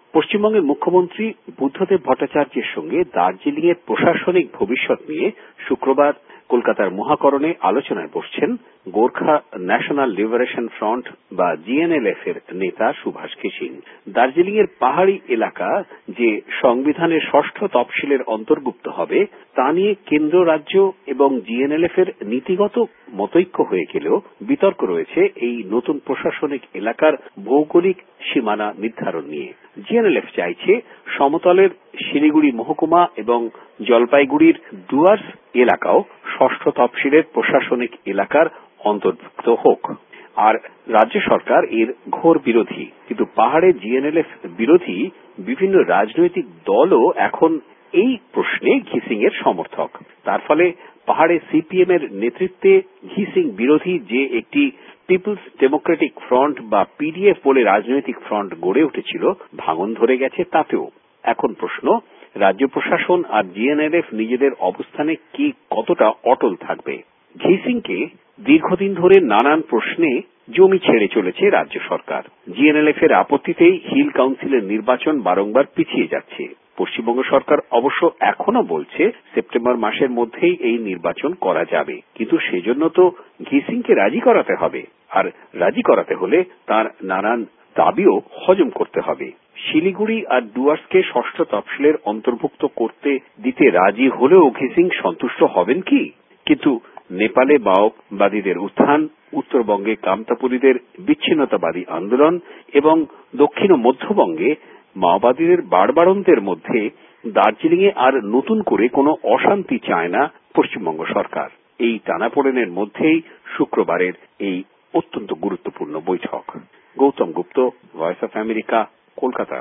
পশ্চিমবঙ্গের মুখ্যমন্ত্রী বুদ্ধদেব ভট্টাচার্যের সঙ্গে দার্জিলিং এর প্রশাসনিক ভবিষ্যৎ নিয়ে শুক্রবার কলকাতার মহাকরণে আলোচনায় বসছেন গোর্খা ন্যাশনাল লিবারেশন ফ্রন্ট বা জিএনএলএফ এর নেতা সুভাষ ঘিসিং। দার্জিলিং এর পাহাড়ি এলাকা যে সংবিধানের ষষ্ঠ তফসিলের অন্তর্ভুক্ত হবে তা নিয়ে কেন্দ্র রাজ্য এবং জিএনএলএফ এর নীতিগত মতৈক্য হয়ে গেলেও বিতর্ক রয়েছে এই নতুন প্রশাসনিক এলাকার ভৌগোলিক সীমানা নির্ধারণ নিয়ে। জিএনএলএফ চাইছে সমতলের শিলিগুড়ি মহকুমা এবং জলপাইগুড়ির ডুয়ার্স এলাকাও ষষ্ঠ তফসিলের প্রশাসনিক এলাকার অন্তর্ভুক্ত হোক, আর রাজ্য সরকার এর ঘোর বিরোধী। কিন্তু পাহাড়ে জিএনএলএফ বিরোধী বিভিন্ন রাজনৈতিক দলও এখন এই প্রশ্নে ঘিসিং এর সমর্থক। তার ফলে পাহাড়ে সিপিএম এর নেতৃত্বে ঘিসিং বিরোধী যে একটি পিপলস ডেমোক্রেটিক ফ্রন্ট বা পিডিএফ বলে রাজনৈতিক ফ্রন্ট গড়ে উঠেছিল ভাঙন ধরে গেছে তাতেও। এখন প্রশ্ন, রাজ্য প্রশাসন আর জিএনএলএফ নিজেদের অবস্থানে কি কতটা অটল থাকবে। ঘিসিংকে দীর্ঘদিন ধরে নানান প্রশ্নে জমি ছেড়ে চলেছে রাজ্য সরকার। জিএনএলএফ এর আপত্তিতেই হিল কাউন্সিলের নির্বাচন বারংবার পিছিয়ে যাচ্ছে। পশ্চিমবঙ্গ সরকার অবশ্য এখনো বলছে সেপ্টেম্বর মাসের মধ্যেই এই নির্বাচন করা যাবে, কিন্তু সেজন্য তো ঘিসিংকে রাজি করাতে হবে, আর রাজি করাতে হলে তার নানান দাবিও হজম করতে হবে। শিলিগুড়ি আর ডুয়ার্সকে ষষ্ঠ তফসিলের অন্তর্ভুক্ত করতে দিতে রাজি হলেও ঘিসিং সন্তুষ্ট হবেন কি? কিন্তু নেপালে মাওবাদীদের উত্থান, উত্তরবঙ্গে কামতাপুরীদের বিচ্ছিন্নতাবাদী আন্দোলন এবং দক্ষিণ ও মধ্যবঙ্গে মাওবাদীদের বাড়বাড়ন্তের মধ্যে দার্জিলিং এ আর নতুন করে কোনো অশান্তি চায় না পশ্চিমবঙ্গ সরকার। এই টানাপোড়েনের মধ্যেই শুক্রবারের এই অত্যন্ত গুরুত্বপূর্ণ বৈঠক। Gautam Gupta, voice of America, Kolkata.